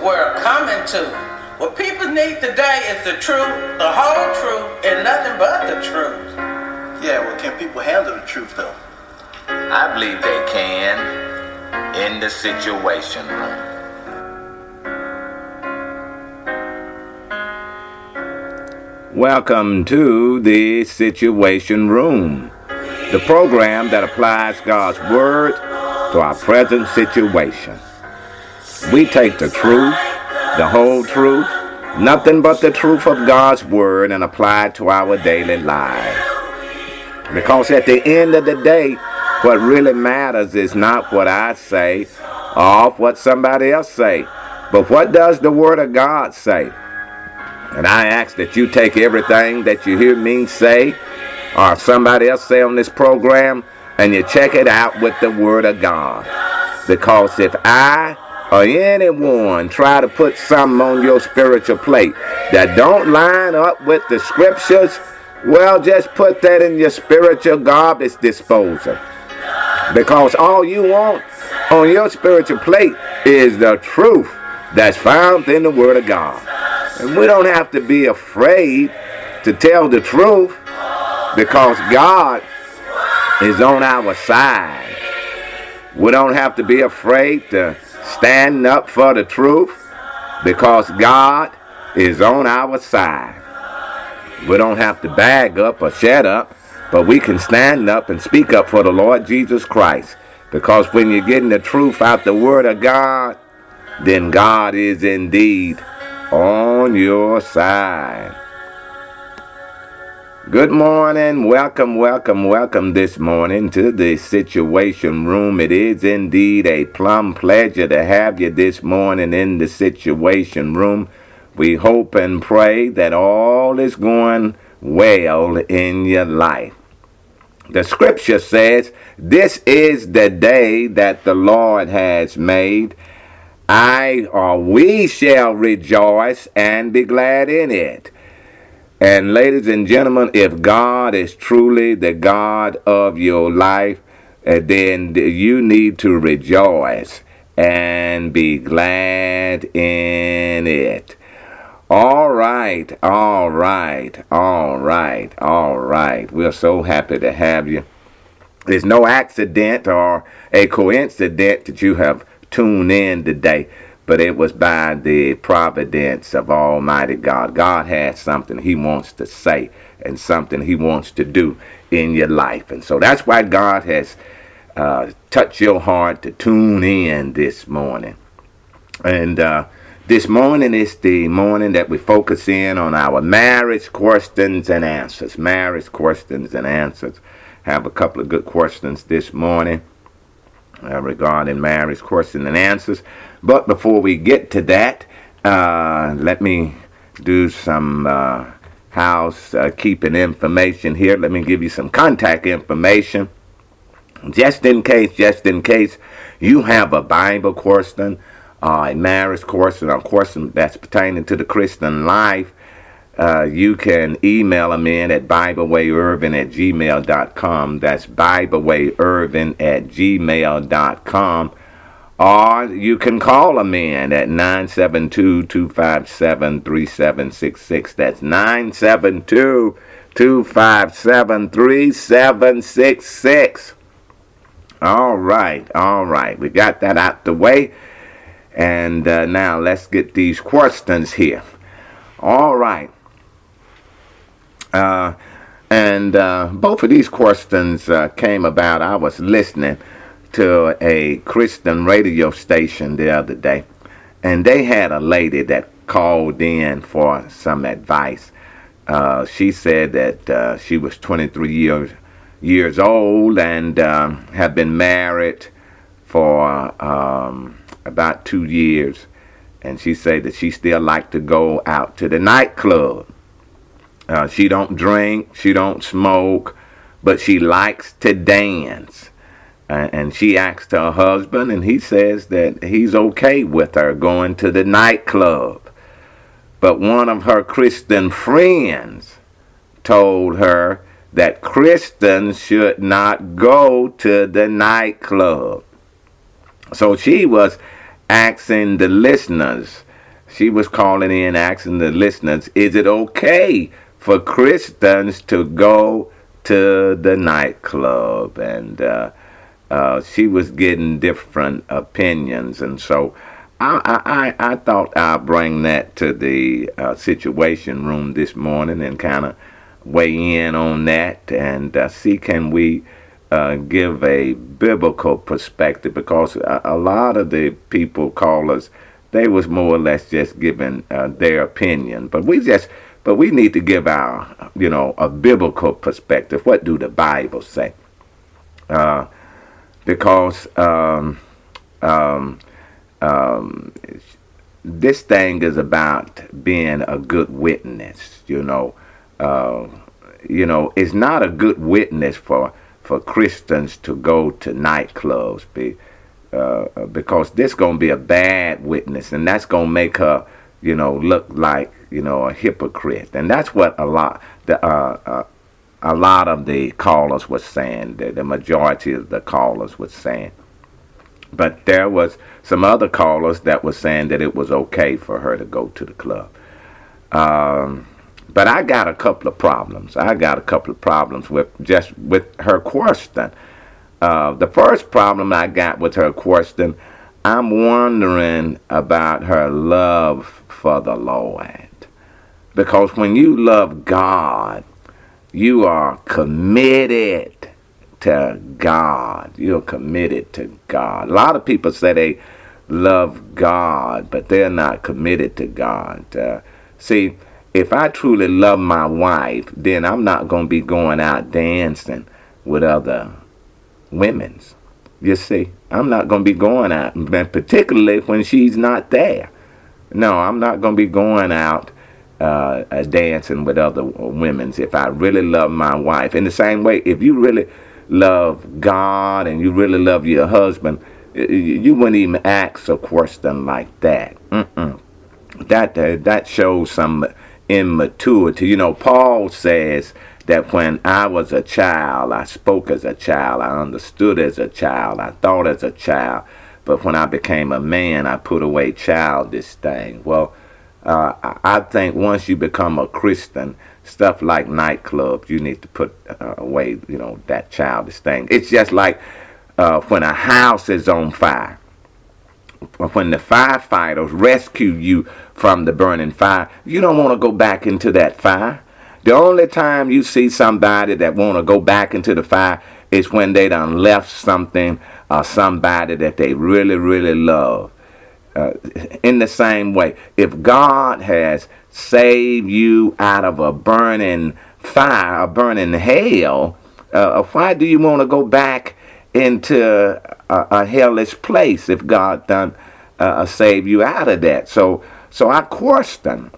world coming to. What people need today is the truth, the whole truth, and nothing but the truth. Yeah, well, can people handle the truth, though? I believe they can in the Situation Room. Welcome to the Situation Room, the program that applies God's Word to our present situation. We take the truth, the whole truth, nothing but the truth of God's Word, and apply it to our daily lives. Because at the end of the day, what really matters is not what I say or what somebody else say, but what does the Word of God say? And I ask that you take everything that you hear me say or somebody else say on this program and you check it out with the Word of God. Because if I or anyone try to put something on your spiritual plate that don't line up with the scriptures, well, just put that in your spiritual garbage disposal. Because all you want on your spiritual plate is the truth that's found in the Word of God. And we don't have to be afraid to tell the truth because God is on our side. We don't have to be afraid to stand up for the truth because God is on our side. We don't have to bag up or shut up, but we can stand up and speak up for the Lord Jesus Christ. Because when you're getting the truth out the Word of God, then God is indeed on your side. Good morning. Welcome this morning to the Situation Room. It is indeed a plumb pleasure to have you this morning in the Situation Room. We hope and pray that all is going well in your life. The scripture says, "This is the day that the Lord has made. We shall rejoice and be glad in it." And ladies and gentlemen, if God is truly the God of your life, then you need to rejoice and be glad in it. All right. We're so happy to have you. There's no accident or a coincidence that you have tuned in today, but it was by the providence of Almighty God. God has something He wants to say and something He wants to do in your life. And so that's why God has touched your heart to tune in this morning. And this morning is the morning that we focus in on our marriage questions and answers. Marriage questions and answers. Have a couple of good questions this morning regarding marriage questions and answers. But before we get to that, let me do some housekeeping information here. Let me give you some contact information. Just in case you have a Bible question, a marriage question, or a question that's pertaining to the Christian life, you can email them in at BibleWayIrvin@gmail.com. That's BibleWayIrvin@gmail.com. Or you can call them in at 972-257-3766. That's 972-257-3766. All right. We got that out the way. And now let's get these questions here. All right. Both of these questions came about. I was listening to a Christian radio station the other day, and they had a lady that called in for some advice. She said that she was 23 years old and had been married for about 2 years, and she said that she still liked to go out to the nightclub. She don't drink, she don't smoke, but she likes to dance. And she asked her husband, and he says that he's okay with her going to the nightclub. But one of her Christian friends told her that Christians should not go to the nightclub. So she was asking the listeners, she was calling in asking the listeners, is it okay for Christians to go to the nightclub? And she was getting different opinions, and so I thought I'd bring that to the Situation Room this morning and kind of weigh in on that and see can we give a biblical perspective, because a lot of the people callers, they was more or less just giving their opinion, but we need to give our a biblical perspective. What do the Bible say? Because this thing is about being a good witness. It's not a good witness for Christians to go to nightclubs, because this gonna be a bad witness, and that's gonna make her look like a hypocrite, and that's what a lot of the callers were saying. The majority of the callers were saying. But there was some other callers that were saying that it was okay for her to go to the club. But I got a couple of problems. with her question. The first problem I got with her question, I'm wondering about her love for the Lord. Because when you love God, you are committed to God. You're committed to God. A lot of people say they love God, but they're not committed to God. See, if I truly love my wife, then I'm not going to be going out dancing with other women's. You see, I'm not going to be going out, particularly when she's not there. No, I'm not going to be going out dancing with other women's if I really love my wife. In the same way, if you really love God and you really love your husband, you wouldn't even ask a question like that. That shows some immaturity. Paul says that when I was a child, I spoke as a child, I understood as a child, I thought as a child, but when I became a man, I put away childish things. Well, I think once you become a Christian, stuff like nightclubs, you need to put away, that childish thing. It's just like when a house is on fire. When the firefighters rescue you from the burning fire, you don't want to go back into that fire. The only time you see somebody that want to go back into the fire is when they done left something or somebody that they really, really love. In the same way, if God has saved you out of a burning fire, a burning hell, why do you want to go back into a hellish place if God done save you out of that? So I question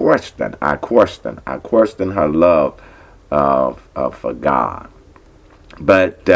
her love for God. But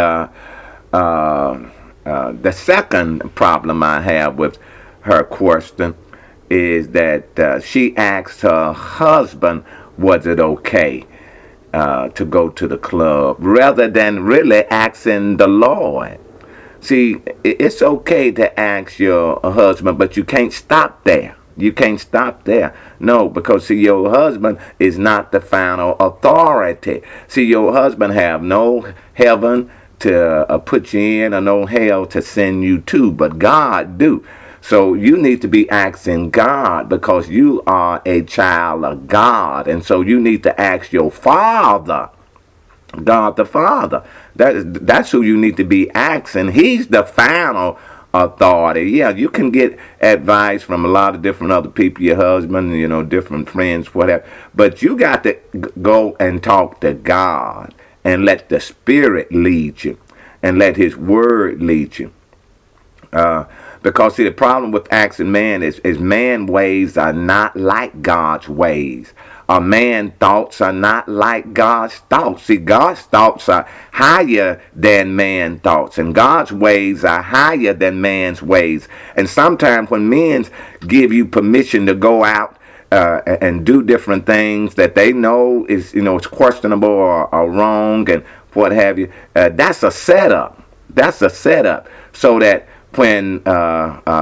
the second problem I have with her question is that she asked her husband, was it okay to go to the club, rather than really asking the Lord. See, it's okay to ask your husband, but you can't stop there. You can't stop there. No, because see, your husband is not the final authority. See, your husband have no heaven to put you in or no hell to send you to, but God do. So you need to be asking God, because you are a child of God. And so you need to ask your Father, God the Father. That's who you need to be asking. He's the final authority. Yeah, you can get advice from a lot of different other people, your husband, different friends, whatever. But you got to go and talk to God and let the Spirit lead you and let His Word lead you. Because, see, the problem with asking man is man ways are not like God's ways. Man thoughts are not like God's thoughts. See, God's thoughts are higher than man's thoughts, and God's ways are higher than man's ways. And sometimes when men give you permission to go out and do different things that they know is, it's questionable or wrong and what have you, that's a setup. That's a setup so that when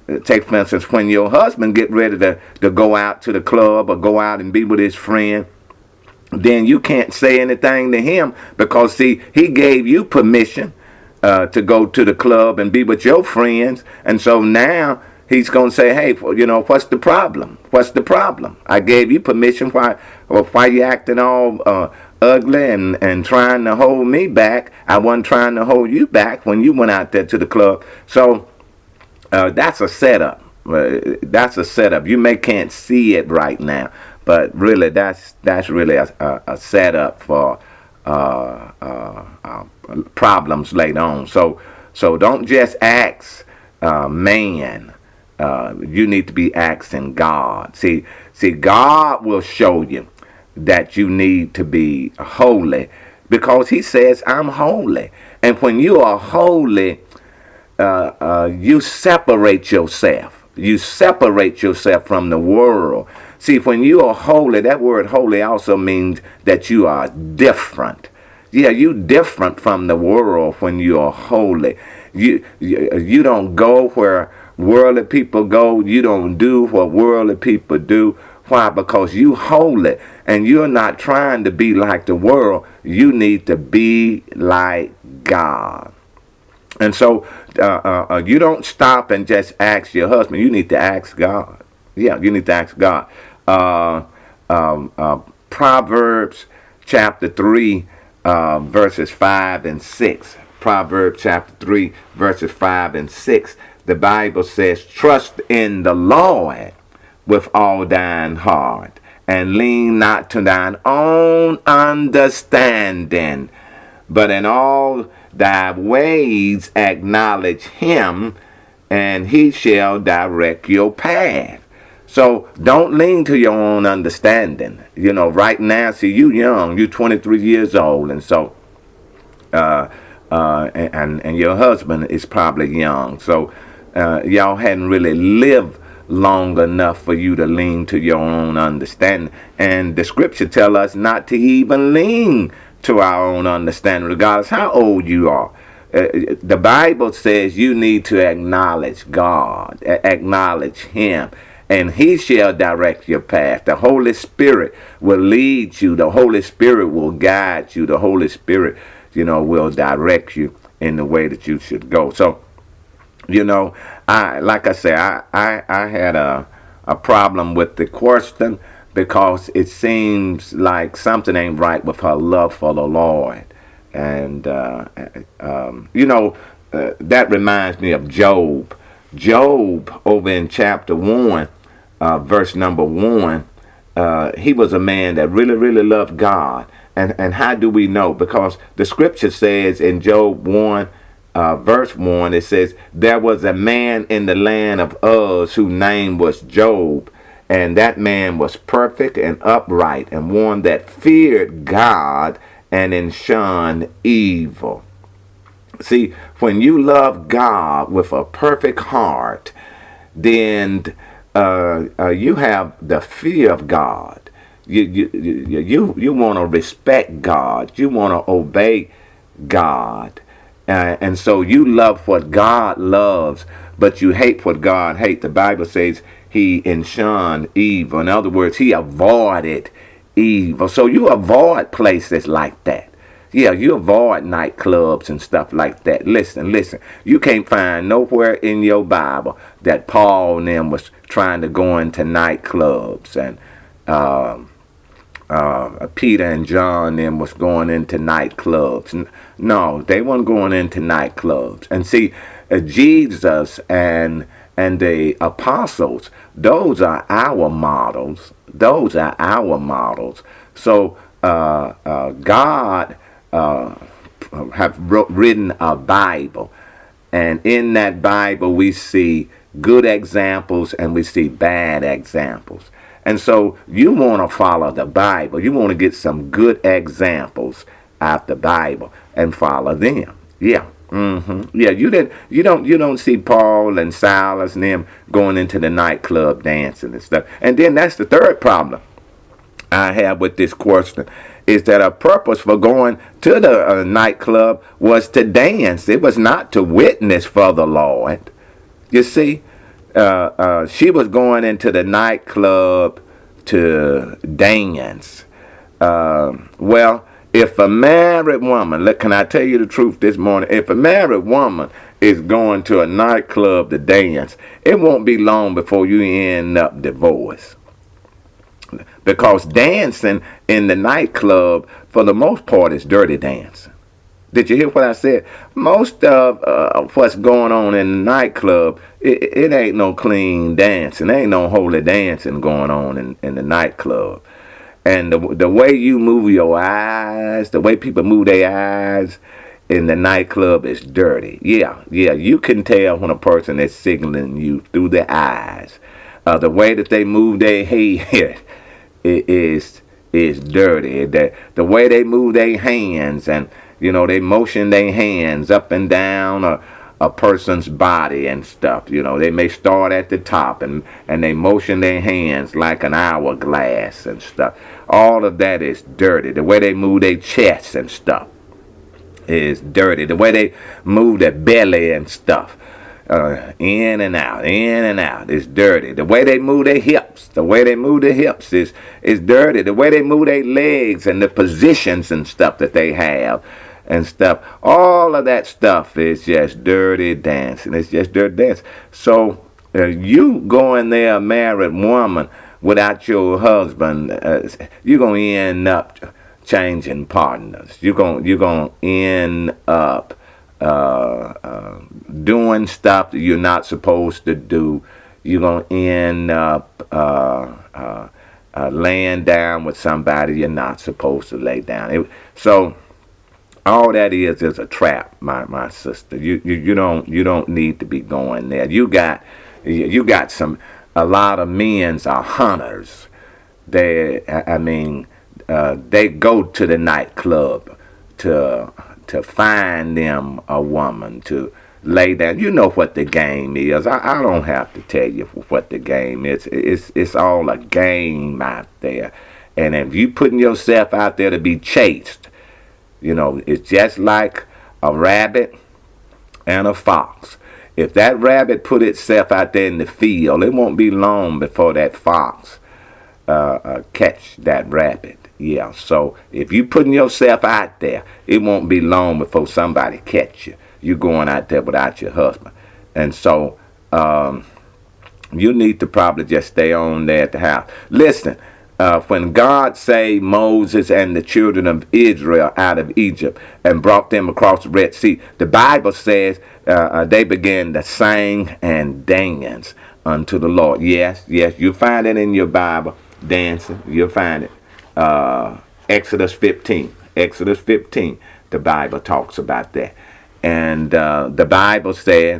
take for instance, when your husband get ready to go out to the club or go out and be with his friend, then you can't say anything to him because, see, he gave you permission to go to the club and be with your friends. And so now he's going to say, hey, what's the problem? What's the problem? I gave you permission. Why you acting all ugly and trying to hold me back? I wasn't trying to hold you back when you went out there to the club. So that's a setup. That's a setup. You can't see it right now, but really that's really a setup for problems later on. So don't just ask man. You need to be asking God. See, God will show you that you need to be holy because he says, I'm holy. And when you are holy, you separate yourself. You separate yourself from the world. See, when you are holy, that word holy also means that you are different. Yeah, you different from the world when you are holy. You don't go where worldly people go. You don't do what worldly people do. Why? Because you holy and you're not trying to be like the world. You need to be like God. And so you don't stop and just ask your husband. You need to ask God. Yeah, you need to ask God. Proverbs chapter 3, verses 5 and 6. Proverbs chapter 3, verses 5 and 6. The Bible says, trust in the Lord with all thine heart, and lean not to thine own understanding, but in all thy ways acknowledge him, and he shall direct your path. So don't lean to your own understanding. Right now, see, you young, you 23 years old, and so and your husband is probably young. So y'all hadn't really lived long enough for you to lean to your own understanding. And the scripture tell us not to even lean to our own understanding, regardless how old you are. The Bible says you need to acknowledge God, acknowledge him, and he shall direct your path. The Holy Spirit will lead you. The Holy Spirit will guide you. The Holy Spirit, will direct you in the way that you should go. So, I had a problem with the question because it seems like something ain't right with her love for the Lord. And, that reminds me of Job. Job, over in chapter 1, verse number 1, he was a man that really, really loved God. And how do we know? Because the scripture says in Job 1, verse 1, it says, there was a man in the land of Uz whose name was Job, and that man was perfect and upright, and one that feared God and shunned evil. See, when you love God with a perfect heart, then you have the fear of God. You want to respect God. You want to obey God. And so you love what God loves, but you hate what God hates. The Bible says he shunned evil. In other words, he avoided evil. So you avoid places like that. Yeah, you avoid nightclubs and stuff like that. Listen. You can't find nowhere in your Bible that Paul and them was trying to go into nightclubs, and Peter and John and them was going into nightclubs. No, they weren't going into nightclubs. And see, Jesus and the apostles, those are our models. Those are our models. So God have written a Bible, and in that Bible we see good examples and we see bad examples. And so you want to follow the Bible. You want to get some good examples out the Bible and follow them. Yeah. Yeah, you don't see Paul and Silas and them going into the nightclub dancing and stuff. And then that's the third problem I have with this question, is that a purpose for going to the nightclub was to dance. It was not to witness for the Lord. You see, she was going into the nightclub to dance. Well, if a married woman, look, can I tell you the truth this morning? If a married woman is going to a nightclub to dance, it won't be long before you end up divorced. Because dancing in the nightclub, for the most part, is dirty dancing. Did you hear what I said? Most of what's going on in the nightclub, it ain't no clean dancing. There ain't no holy dancing going on in the nightclub. And the way you move your eyes, the way people move their eyes in the nightclub is dirty. Yeah, you can tell when a person is signaling you through their eyes. The way that they move their head is dirty. The way they move their hands, and they motion their hands up and down a person's body and stuff. They may start at the top and they motion their hands like an hourglass and stuff. All of that is dirty. The way they move their chests and stuff is dirty. The way they move their belly and stuff, in and out is dirty. The way they move their hips, is dirty. The way they move their legs and the positions and stuff that they have and stuff, all of that stuff is just dirty dancing. It's just dirty dance. So you going there, a married woman, without your husband, you're going to end up changing partners. You're going to end up doing stuff that you're not supposed to do. You're going to end up laying down with somebody you're not supposed to lay down. So all that is a trap, my sister. You don't need to be going there. You got a lot of men's are hunters. They go to the nightclub to find them a woman to lay down. You know what the game is. I don't have to tell you what the game is. It's all a game out there. And if you putting yourself out there to be chased, it's just like a rabbit and a fox. If that rabbit put itself out there in the field, it won't be long before that fox catch that rabbit. Yeah, so if you putting yourself out there, it won't be long before somebody catch you. You're going out there without your husband. And so you need to probably just stay on there at the house. Listen, when God saved Moses and the children of Israel out of Egypt and brought them across the Red Sea, the Bible says they began to sing and dance unto the Lord. Yes, you'll find it in your Bible, dancing. You'll find it. Exodus 15, the Bible talks about that. And the Bible said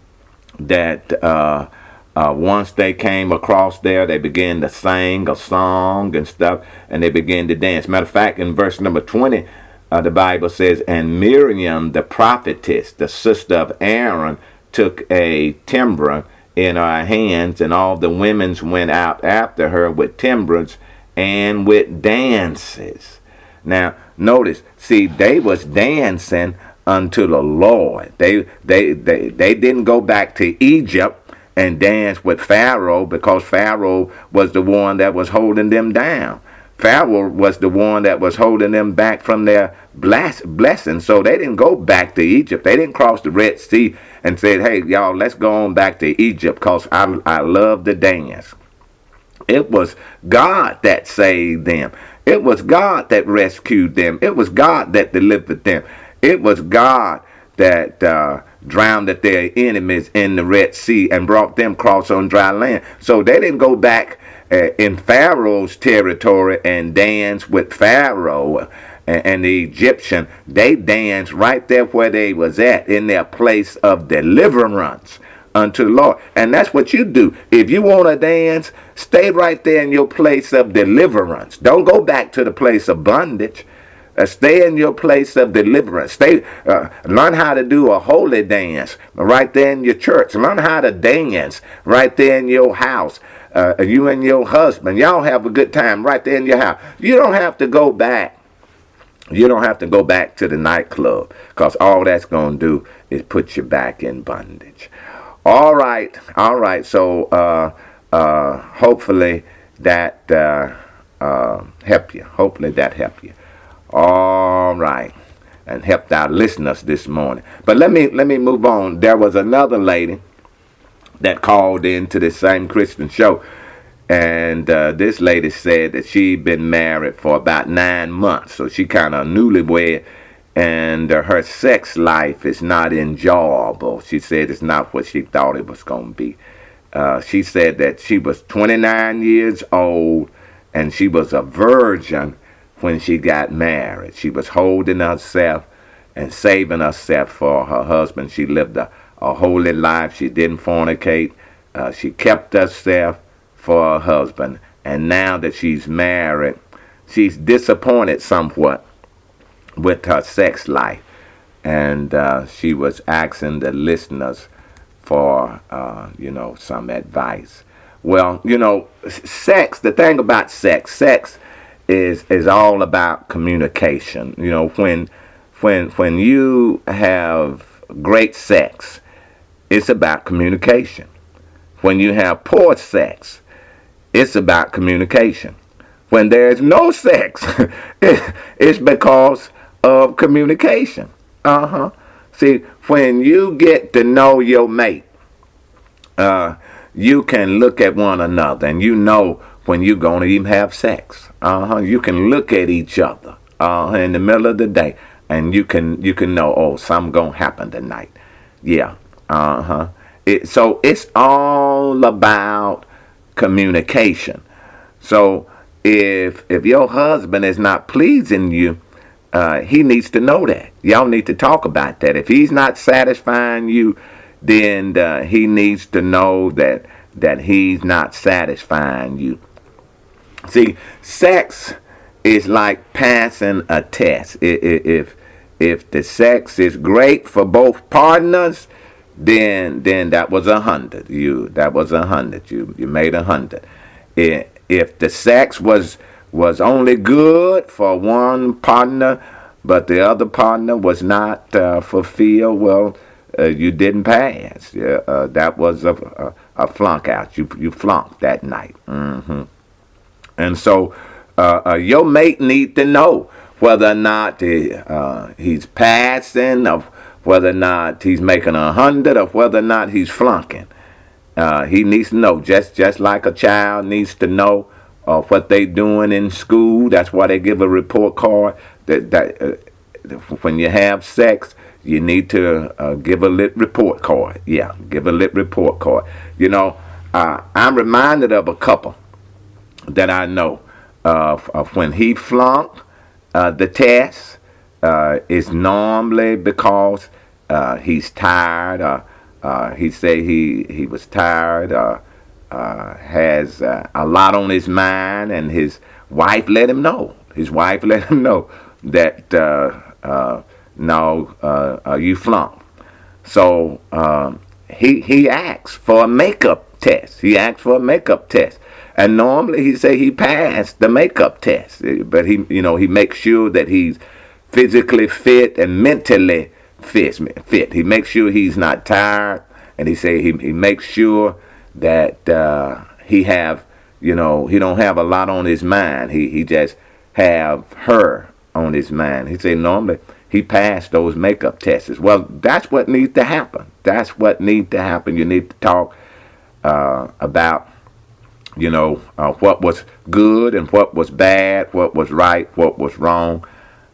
that once they came across there, they began to sing a song and stuff, and they began to dance. Matter of fact, in verse number 20, the Bible says, and Miriam, the prophetess, the sister of Aaron, took a timbrel in her hands, and all the women went out after her with timbrels and with dances. Now, notice, see, they was dancing unto the Lord. They didn't go back to Egypt and dance with Pharaoh, because Pharaoh was the one that was holding them down. Pharaoh was the one that was holding them back from their blessing. So they didn't go back to Egypt. They didn't cross the Red Sea and said, hey, y'all, let's go on back to Egypt because I love to dance. It was God that saved them. It was God that rescued them. It was God that delivered them. It was God that drowned their enemies in the Red Sea and brought them across on dry land. So they didn't go back in Pharaoh's territory and dance with Pharaoh and the Egyptian. They danced right there where they was at, in their place of deliverance unto the Lord. And that's what you do. If you want to dance, stay right there in your place of deliverance. Don't go back to the place of bondage. Stay in your place of deliverance. Learn how to do a holy dance right there in your church. Learn how to dance right there in your house. You and your husband, y'all have a good time right there in your house. You don't have to go back. You don't have to go back to the nightclub, because all that's going to do is put you back in bondage. All right, all right. So hopefully that help you. Hopefully that help you. All right, and helped our listeners this morning. But let me move on. There was another lady that called into the same Christian show, and this lady said that she'd been married for about 9 months, so she kind of newlywed, and her sex life is not enjoyable. She said it's not what she thought it was going to be. She said that she was 29 years old, and she was a virgin when she got married. She was holding herself and saving herself for her husband. She lived a holy life. She didn't fornicate. She kept herself for her husband. And now that she's married, she's disappointed somewhat with her sex life. And she was asking the listeners for, some advice. Well, sex, the thing about sex is all about communication. When you have great sex, it's about communication. When you have poor sex, it's about communication. When there's no sex, it's because of communication. See, when you get to know your mate, you can look at one another, and you know when you're going to even have sex. You can look at each other in the middle of the day, and you can know, oh, something going to happen tonight. Yeah. So it's all about communication. So if your husband is not pleasing you, he needs to know that. Y'all need to talk about that. If he's not satisfying you, then he needs to know that he's not satisfying you. See, sex is like passing a test. If the sex is great for both partners, then that was 100. That was 100. You made 100. If the sex was only good for one partner, but the other partner was not fulfilled, well, you didn't pass. That was a flunk out. You flunked that night. And so your mate need to know whether or not he's passing, or whether or not he's making 100, or whether or not he's flunking. He needs to know, just like a child needs to know what they doing in school. That's why they give a report card. That when you have sex, you need to give a lit report card. Yeah, give a lit report card. I'm reminded of a couple that I know of when he flunked the test. Is normally because he's tired. He said he was tired. Has a lot on his mind, and his wife let him know. His wife let him know that no, you flunked. So he asked for a makeup test. He asked for a makeup test, and normally he say he passed the makeup test, but he makes sure that he's physically fit and mentally fit. He makes sure he's not tired, and he say he makes sure that he have, he don't have a lot on his mind. He just have her on his mind. He say normally he passed those makeup tests. Well, that's what needs to happen. That's what needs to happen. You need to talk about, what was good and what was bad, what was right, what was wrong.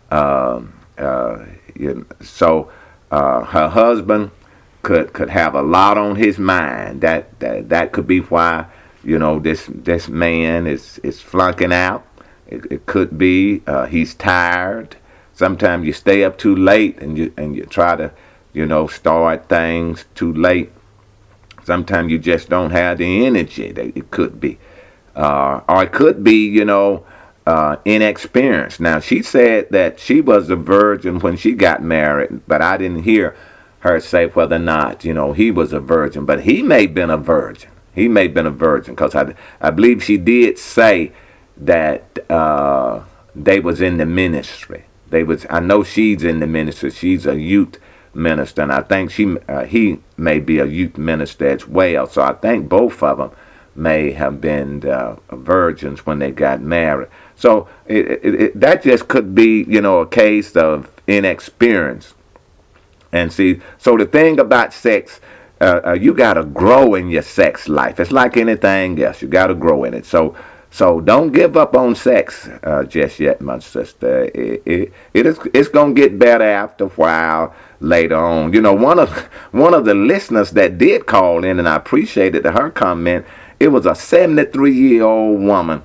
So her husband could have a lot on his mind. That could be why this man is flunking out. It could be he's tired. Sometimes you stay up too late and you try to start things too late. Sometimes you just don't have the energy. It could be, or it could be inexperienced. Now, she said that she was a virgin when she got married, but I didn't hear her say whether or not, he was a virgin. But he may have been a virgin. He may have been a virgin, because I believe she did say that they was in the ministry. I know she's in the ministry. She's a youth minister, and I think he may be a youth minister as well. So I think both of them may have been virgins when they got married. So that just could be, a case of inexperience. And see, so the thing about sex, you got to grow in your sex life. It's like anything else. You got to grow in it. So don't give up on sex just yet, my sister. It's going to get better after a while later on. One of the listeners that did call in, and I appreciated her comment, it was a 73-year-old woman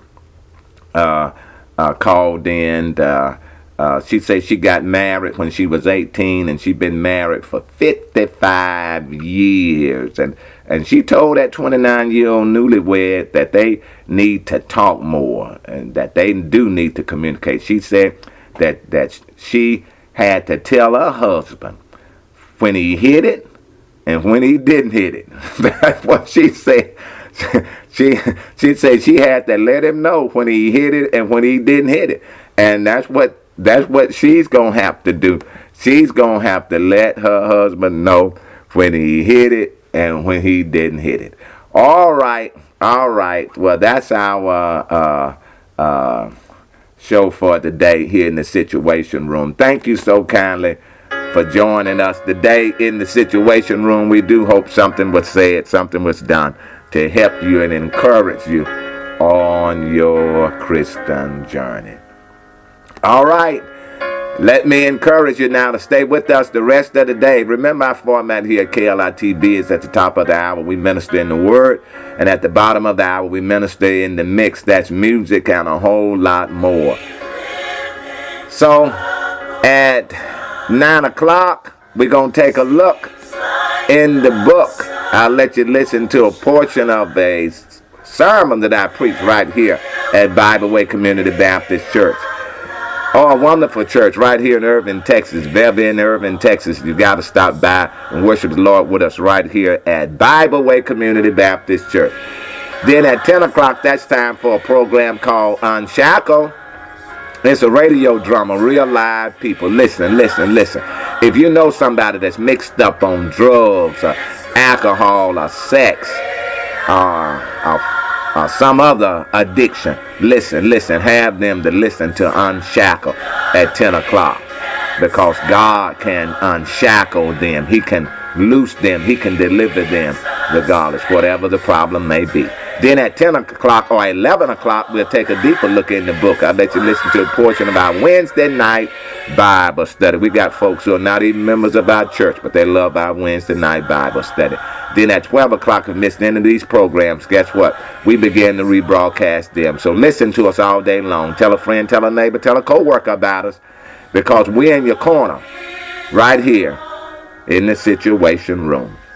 called in. She said she got married when she was 18, and she'd been married for 55 years. And she told that 29-year-old newlywed that they need to talk more and that they do need to communicate. She said that she had to tell her husband when he hit it and when he didn't hit it. That's what she said. She said she had to let him know when he hit it and when he didn't hit it. And that's what she's going to have to do. She's going to have to let her husband know when he hit it and when he didn't hit it. All right. Well, that's our show for today here in the Situation Room. Thank you so kindly for joining us today in the Situation Room. We do hope something was said, something was done to help you and encourage you on your Christian journey. All right. Let me encourage you now to stay with us the rest of the day. Remember, our format here at KLITB is at the top of the hour, we minister in the Word. And at the bottom of the hour, we minister in the mix. That's music and a whole lot more. So, at 9 o'clock, we're going to take a look in the book. I'll let you listen to a portion of a sermon that I preached right here at Bible Way Community Baptist Church. Oh, a wonderful church right here in Irving, Texas. If ever in Irving, Texas, you got to stop by and worship the Lord with us right here at Bible Way Community Baptist Church. Then at 10 o'clock, that's time for a program called Unshackled. It's a radio drama, real live people. Listen. If you know somebody that's mixed up on drugs or alcohol or sex or some other addiction, listen, have them to listen to Unshackle at 10 o'clock. Because God can unshackle them. He can loose them. He can deliver them regardless, whatever the problem may be. Then at 10 o'clock or 11 o'clock, we'll take a deeper look in the book. I'll let you listen to a portion of our Wednesday night Bible study. We got folks who are not even members of our church, but they love our Wednesday night Bible study. Then at 12 o'clock, if you missed any of these programs, guess what? We begin to rebroadcast them. So listen to us all day long. Tell a friend, tell a neighbor, tell a co-worker about us, because we're in your corner right here in the Situation Room.